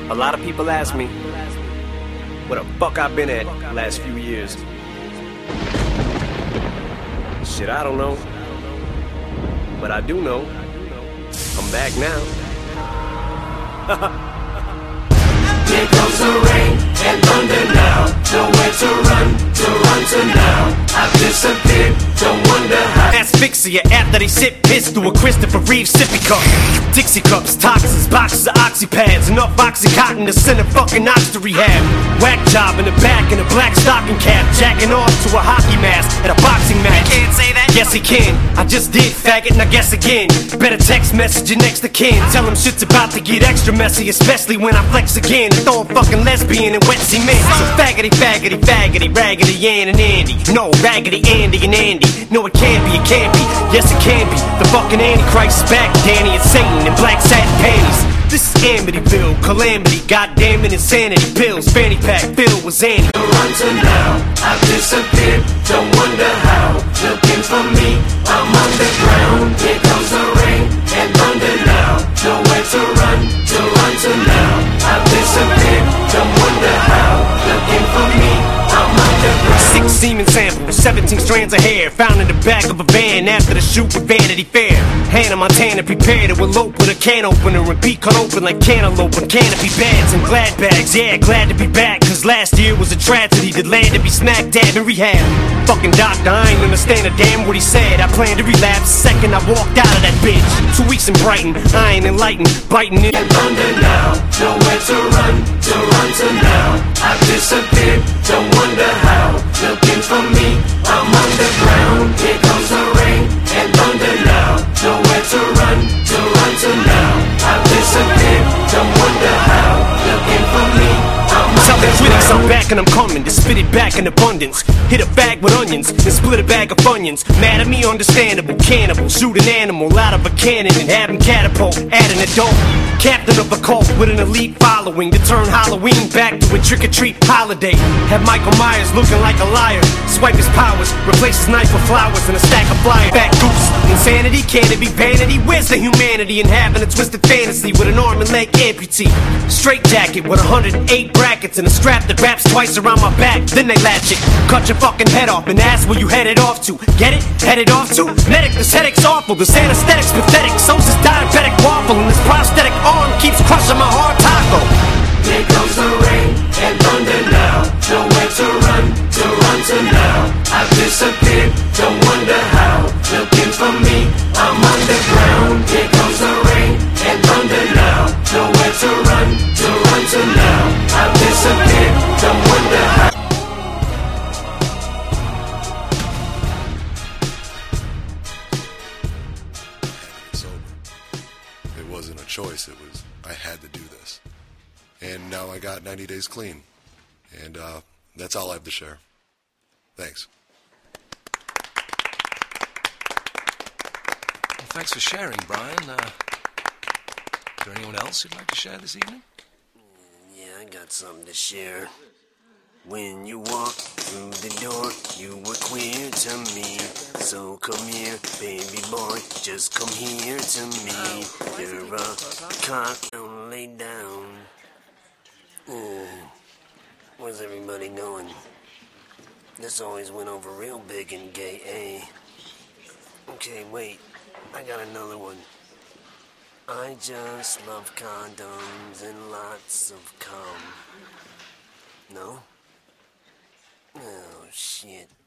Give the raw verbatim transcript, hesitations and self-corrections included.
A lot of people ask me where the fuck I've been at the last few years. Shit, I don't know. But I do know I'm back now. Here comes the rain and thunder now. Nowhere to run, to run to now. I've disappeared, don't wonder how. Asphyxia after they sip piss through a Christopher Reeve sippy cup. Dixie cups, toxins, boxes of oxypads, enough oxycontin to send a fucking ox to rehab. Whack job in the back in a black stocking cap, jacking off to a hockey mask at a boxing match. He can't say that. Yes he can, I just did, faggot, and I guess again. Better text message your next to kin. Tell him shit's about to get extra messy, especially when I flex again and throw a fucking lesbian and wet cement. So faggoty, faggoty, faggoty, raggedy Ann and Andy. No, raggedy Andy and Andy. No, it can't be, it can't be. Yes, it can be. The fucking Antichrist is back, Danny and Satan in black satin panties. This is Amityville, calamity, goddamn it, insanity. Pills, fanny pack, filled with Zanny. Run to now, I've disappeared, don't wonder how. Looking for me, I'm underground. Here comes the rain and thunder now. Nowhere to run, to run to now. I've disappeared, don't wonder how. Looking for me, I'm underground. Six semen samples, seventeen strands of hair, found in the back of a van after the shoot with Vanity Fair. Hannah Montana prepared to elope with a can opener and be cut open like cantaloupe and canopy beds and glad bags. Yeah, glad to be back, cause last year was a tragedy that led to be smack dab in rehab. Fucking doctor, I ain't understand a damn what he said. I planned to relapse the second I walked out of that bitch. Two weeks in Brighton, I ain't enlightened, biting it. And thunder now, nowhere to run, to run to now. I've disappeared, don't wonder how. Looking for me, I'm underground. Here comes the rain and thunder now. Nowhere to run, to run to now. I've disappeared, don't wonder how. Looking for me, I'm Tell the critics I'm underground. back and I'm coming to spit it back in abundance. Hit a bag with onions and split a bag of Funyuns. Mad at me, understandable. Cannibal, shoot an animal out of a cannon and have him catapult at an adult. Captain of a cult with an elite following to turn Halloween back to a trick-or-treat holiday. Have Michael Myers looking like a liar. Swipe his powers, replace his knife with flowers and a stack of flyers. Fat goose, insanity, can it be vanity? Where's the humanity in having a twisted fantasy with an arm and leg amputee? Straight jacket with one hundred eight brackets and a strap that wraps twice around my back. Then they latch it, cut your fucking head off and ask where you headed off to. Get it? Headed off to? Medic, this headache's awful. This anesthetic's pathetic. So's this diabetic waffle and this prosthetic arm keeps crushing my hard taco. Here comes the rain and thunder now. Nowhere to run, to run to now. I've disappeared, don't wonder how. Looking for me, I'm underground. Here comes the rain and thunder now. Nowhere to run, to run to now. I've disappeared, don't wonder how. It's over. It wasn't a choice, it was, I had to do this. And now I got ninety days clean. And uh, that's all I have to share. Thanks. Well, thanks for sharing, Brian. Uh, is there anyone else you'd like to share this evening? Yeah, I got something to share. When you walk through the door, you were queer to me. So come here, baby boy, just come here to me. You're a cock, don't lay down. Uh, where's everybody going? This always went over real big and gay, eh? Okay, wait, I got another one. I just love condoms and lots of cum. No? Oh, shit.